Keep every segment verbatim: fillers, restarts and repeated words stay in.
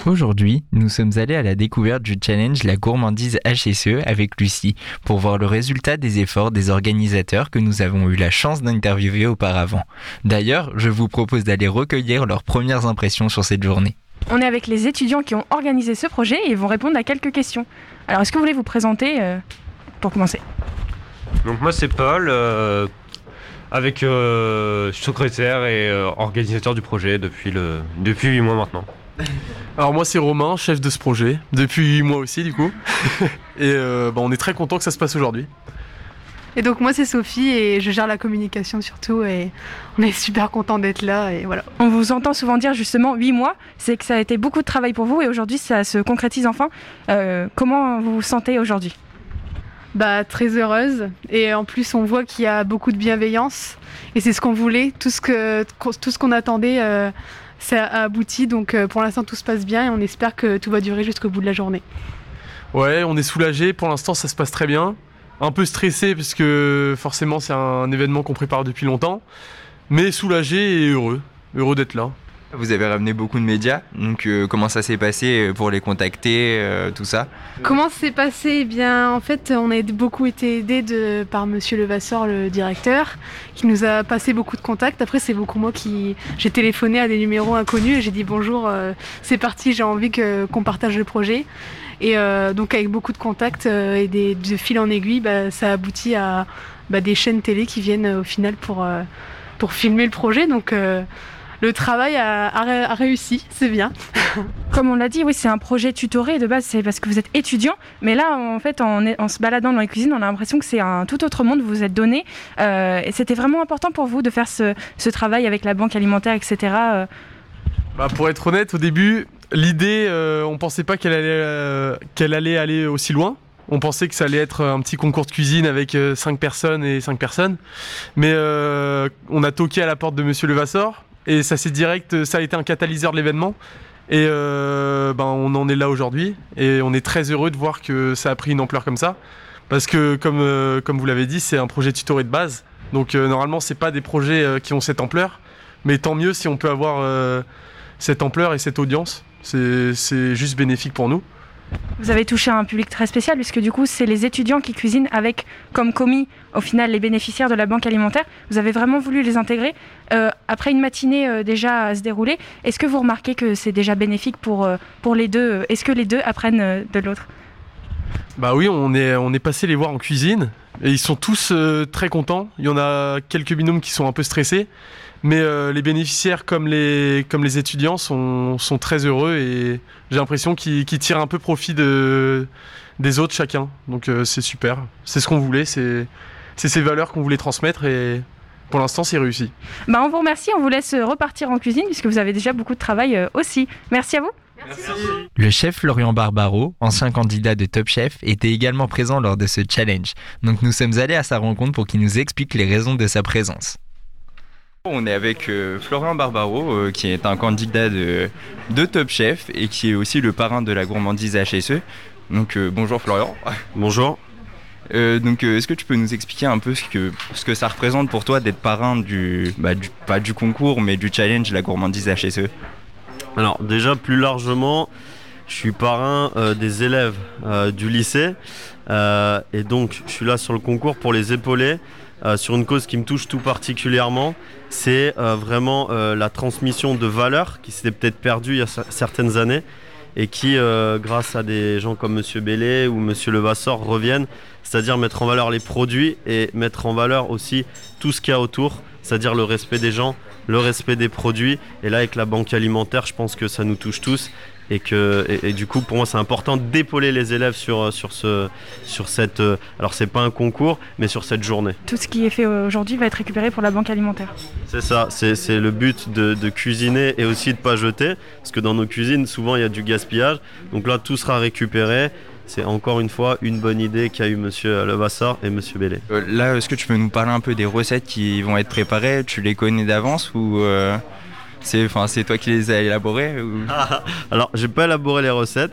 Aujourd'hui, nous sommes allés à la découverte du challenge La Gourmandise H S E avec Lucie pour voir le résultat des efforts des organisateurs que nous avons eu la chance d'interviewer auparavant. D'ailleurs, je vous propose d'aller recueillir leurs premières impressions sur cette journée. On est avec les étudiants qui ont organisé ce projet et ils vont répondre à quelques questions. Alors, est-ce que vous voulez vous présenter euh, pour commencer ? Donc moi c'est Paul, euh, avec euh, secrétaire et euh, organisateur du projet depuis le depuis huit mois maintenant. Alors moi c'est Romain, chef de ce projet, depuis huit mois aussi du coup. Et euh, bah, on est très content que ça se passe aujourd'hui. Et donc moi c'est Sophie et je gère la communication surtout et on est super content d'être là et voilà. On vous entend souvent dire justement huit mois, c'est que ça a été beaucoup de travail pour vous et aujourd'hui ça se concrétise enfin. Euh, comment vous vous sentez aujourd'hui ? Bah, très heureuse et en plus on voit qu'il y a beaucoup de bienveillance et c'est ce qu'on voulait, tout ce, que, tout ce qu'on attendait euh, ça a abouti donc euh, pour l'instant tout se passe bien et on espère que tout va durer jusqu'au bout de la journée. Ouais, on est soulagé, pour l'instant ça se passe très bien, un peu stressé parce que forcément c'est un événement qu'on prépare depuis longtemps, mais soulagé et heureux, heureux d'être là. Vous avez ramené beaucoup de médias, donc euh, comment ça s'est passé pour les contacter, euh, tout ça ? Comment ça s'est passé ? Eh bien, en fait, on a beaucoup été aidés de, par Monsieur Levasseur, le directeur, qui nous a passé beaucoup de contacts. Après, c'est beaucoup moi qui... J'ai téléphoné à des numéros inconnus et j'ai dit bonjour, euh, c'est parti, j'ai envie que, qu'on partage le projet. Et euh, donc, avec beaucoup de contacts euh, et des, de fil en aiguille, bah, ça aboutit à bah, des chaînes télé qui viennent euh, au final pour, euh, pour filmer le projet. Donc, euh, le travail a, a, a réussi, c'est bien. Comme on l'a dit, oui, c'est un projet tutoré. De base, c'est parce que vous êtes étudiant. Mais là, en fait, en, en se baladant dans les cuisines, on a l'impression que c'est un tout autre monde que vous vous êtes donné. Euh, et c'était vraiment important pour vous de faire ce, ce travail avec la banque alimentaire, et cetera. Bah, pour être honnête, au début, l'idée, euh, on pensait pas qu'elle allait, euh, qu'elle allait aller aussi loin. On pensait que ça allait être un petit concours de cuisine avec euh, cinq personnes et cinq personnes. Mais euh, on a toqué à la porte de Monsieur Levasseur. Et ça c'est direct, ça a été un catalyseur de l'événement. Et euh, ben, on en est là aujourd'hui. Et on est très heureux de voir que ça a pris une ampleur comme ça. Parce que comme, euh, comme vous l'avez dit, c'est un projet tutoré de base. Donc euh, normalement, c'est pas des projets euh, qui ont cette ampleur. Mais tant mieux si on peut avoir euh, cette ampleur et cette audience. C'est, c'est juste bénéfique pour nous. Vous avez touché à un public très spécial puisque du coup c'est les étudiants qui cuisinent avec comme commis au final les bénéficiaires de la banque alimentaire. Vous avez vraiment voulu les intégrer. Euh, après une matinée euh, déjà à se dérouler, est-ce que vous remarquez que c'est déjà bénéfique pour, euh, pour les deux ? Est-ce que les deux apprennent euh, de l'autre ? Bah oui, on est, on est passé les voir en cuisine et ils sont tous euh, très contents. Il y en a quelques binômes qui sont un peu stressés. Mais euh, les bénéficiaires comme les, comme les étudiants sont, sont très heureux et j'ai l'impression qu'ils, qu'ils tirent un peu profit de, des autres chacun. Donc euh, c'est super, c'est ce qu'on voulait, c'est, c'est ces valeurs qu'on voulait transmettre et pour l'instant c'est réussi. Bah, on vous remercie, on vous laisse repartir en cuisine puisque vous avez déjà beaucoup de travail euh, aussi. Merci à vous. Merci. Le chef Florian Barbaro, ancien candidat de Top Chef, était également présent lors de ce challenge. Donc nous sommes allés à sa rencontre pour qu'il nous explique les raisons de sa présence. On est avec euh, Florian Barbaro, euh, qui est un candidat de, de Top Chef et qui est aussi le parrain de la gourmandise H S E. Donc euh, bonjour Florian. Bonjour. Euh, donc euh, est-ce que tu peux nous expliquer un peu ce que, ce que ça représente pour toi d'être parrain du, bah, du, pas du concours mais du challenge La Gourmandise H S E ? Alors déjà plus largement, je suis parrain euh, des élèves euh, du lycée euh, et donc je suis là sur le concours pour les épauler. Euh, sur une cause qui me touche tout particulièrement, c'est euh, vraiment euh, la transmission de valeurs qui s'était peut-être perdue il y a c- certaines années et qui, euh, grâce à des gens comme Monsieur Bellé ou Monsieur Levasseur, reviennent, c'est-à-dire mettre en valeur les produits et mettre en valeur aussi tout ce qu'il y a autour, c'est-à-dire le respect des gens, le respect des produits. Et là, avec la banque alimentaire, je pense que ça nous touche tous. Et, que, et, et du coup, pour moi, c'est important d'épauler les élèves sur, sur, ce, sur cette... Alors, c'est pas un concours, mais sur cette journée. Tout ce qui est fait aujourd'hui va être récupéré pour la banque alimentaire. C'est ça, c'est, c'est le but de, de cuisiner et aussi de ne pas jeter. Parce que dans nos cuisines, souvent, il y a du gaspillage. Donc là, tout sera récupéré. C'est encore une fois une bonne idée qu'a eu Monsieur Levasseur et Monsieur Bellé. Euh, là, est-ce que tu peux nous parler un peu des recettes qui vont être préparées ? Tu les connais d'avance ou... Euh... C'est, enfin, c'est toi qui les as élaborées ou... Alors, j'ai pas élaboré les recettes,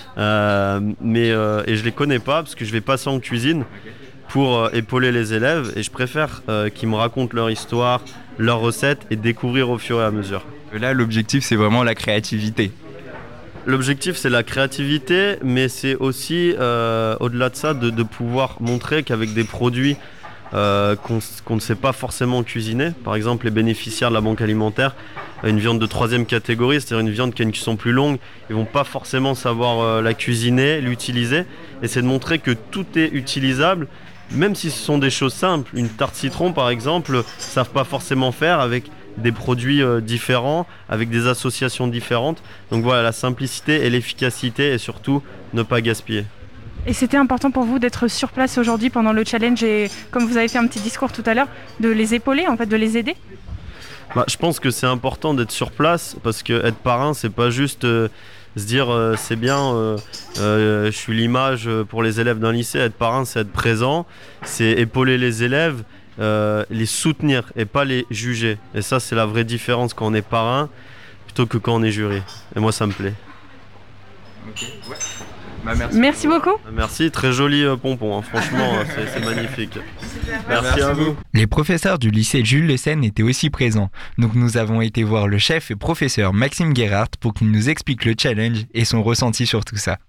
euh, mais euh, et je les connais pas parce que je vais passer en cuisine pour euh, épauler les élèves et je préfère euh, qu'ils me racontent leur histoire, leurs recettes et découvrir au fur et à mesure. Là, l'objectif, c'est vraiment la créativité. l'objectif c'est la créativité, mais c'est aussi euh, au-delà de ça de, de pouvoir montrer qu'avec des produits euh, qu'on, qu'on ne sait pas forcément cuisiner, par exemple les bénéficiaires de la banque alimentaire, une viande de troisième catégorie, c'est-à-dire une viande qui a une cuisson plus longue, ils vont pas forcément savoir euh, la cuisiner, l'utiliser, et c'est de montrer que tout est utilisable, même si ce sont des choses simples. Une tarte citron par exemple, ne savent pas forcément faire avec des produits euh, différents, avec des associations différentes. Donc voilà, la simplicité et l'efficacité, et surtout ne pas gaspiller. Et c'était important pour vous d'être sur place aujourd'hui pendant le challenge et, comme vous avez fait un petit discours tout à l'heure, de les épauler, en fait, de les aider? Bah, je pense que c'est important d'être sur place, parce que être parrain, c'est pas juste euh, se dire euh, c'est bien, euh, euh, je suis l'image pour les élèves d'un lycée. Être parrain, c'est être présent, c'est épauler les élèves, euh, les soutenir et pas les juger. Et ça, c'est la vraie différence quand on est parrain plutôt que quand on est jury. Et moi, ça me plaît. Ok, ouais. Bah, merci. Merci beaucoup. Merci, très joli euh, pompon, hein. Franchement, c'est, c'est magnifique. Merci, merci à vous. Les professeurs du lycée Jules Le Seyne étaient aussi présents, donc nous avons été voir le chef et professeur Maxime Guérard pour qu'il nous explique le challenge et son ressenti sur tout ça.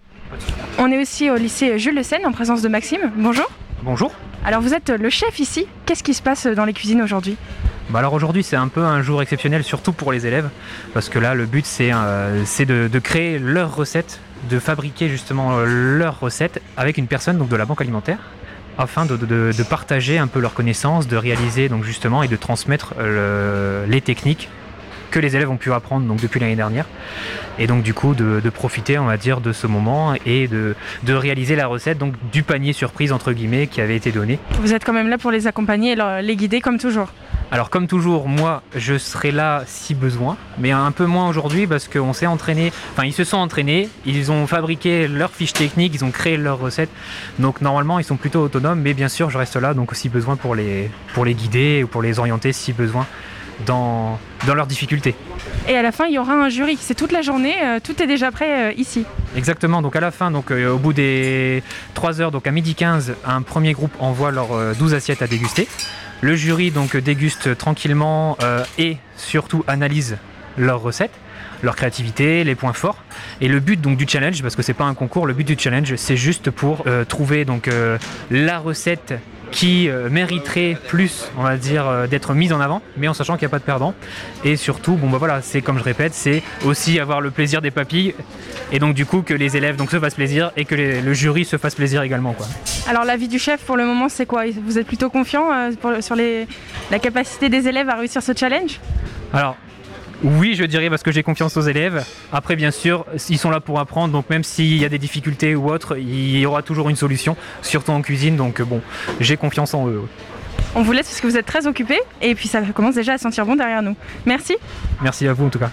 On est aussi au lycée Jules Le Seyne en présence de Maxime. Bonjour. Bonjour. Alors vous êtes le chef ici, qu'est-ce qui se passe dans les cuisines aujourd'hui ? Bah alors aujourd'hui c'est un peu un jour exceptionnel, surtout pour les élèves, parce que là le but c'est, euh, c'est de, de créer leurs recettes, de fabriquer justement leurs recettes avec une personne donc de la banque alimentaire, afin de, de, de partager un peu leurs connaissances, de réaliser donc justement et de transmettre le, les techniques que les élèves ont pu apprendre donc depuis l'année dernière, et donc du coup de, de profiter on va dire de ce moment et de, de réaliser la recette donc du panier surprise entre guillemets qui avait été donné. Vous êtes quand même là pour les accompagner et leur, les guider comme toujours? Alors comme toujours, moi je serai là si besoin, mais un peu moins aujourd'hui parce qu'on s'est entraîné, enfin ils se sont entraînés, ils ont fabriqué leurs fiches techniques, ils ont créé leurs recettes, donc normalement ils sont plutôt autonomes, mais bien sûr je reste là donc aussi besoin pour les, pour les guider ou pour les orienter si besoin dans, dans leurs difficultés. Et à la fin il y aura un jury, c'est toute la journée, euh, tout est déjà prêt euh, ici. Exactement, donc à la fin, donc, euh, au bout des trois heures, donc à midi quinze, un premier groupe envoie leurs euh, douze assiettes à déguster. Le jury donc déguste tranquillement euh, et surtout analyse leurs recettes, leur créativité, les points forts. Et le but donc du challenge, parce que c'est pas un concours, le but du challenge c'est juste pour euh, trouver donc euh, la recette qui euh, mériterait plus, on va dire, euh, d'être mise en avant, mais en sachant qu'il n'y a pas de perdant. Et surtout, bon bah voilà, c'est comme je répète, c'est aussi avoir le plaisir des papilles, et donc du coup que les élèves donc se fassent plaisir et que les, le jury se fasse plaisir également, quoi. Alors l'avis du chef pour le moment c'est quoi? Vous êtes plutôt confiant euh, pour, sur les, la capacité des élèves à réussir ce challenge? Alors oui, je dirais parce que j'ai confiance aux élèves. Après, bien sûr, ils sont là pour apprendre, donc même s'il y a des difficultés ou autre, il y aura toujours une solution, surtout en cuisine, donc bon, j'ai confiance en eux. On vous laisse parce que vous êtes très occupés et puis ça commence déjà à sentir bon derrière nous. Merci. Merci à vous en tout cas.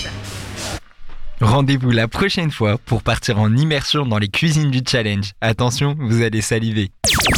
Rendez-vous la prochaine fois pour partir en immersion dans les cuisines du challenge. Attention, vous allez saliver.